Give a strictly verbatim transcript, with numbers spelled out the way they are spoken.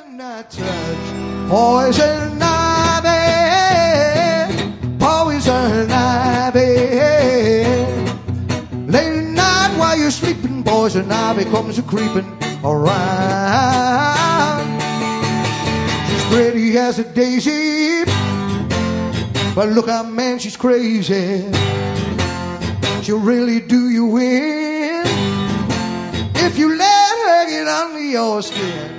not touch poison ivy, poison ivy. Late night while you're sleeping, poison ivy comes a creeping around. She's pretty as a daisy, but look out, man, she's crazy. She'll really do you in if you let her get under your skin.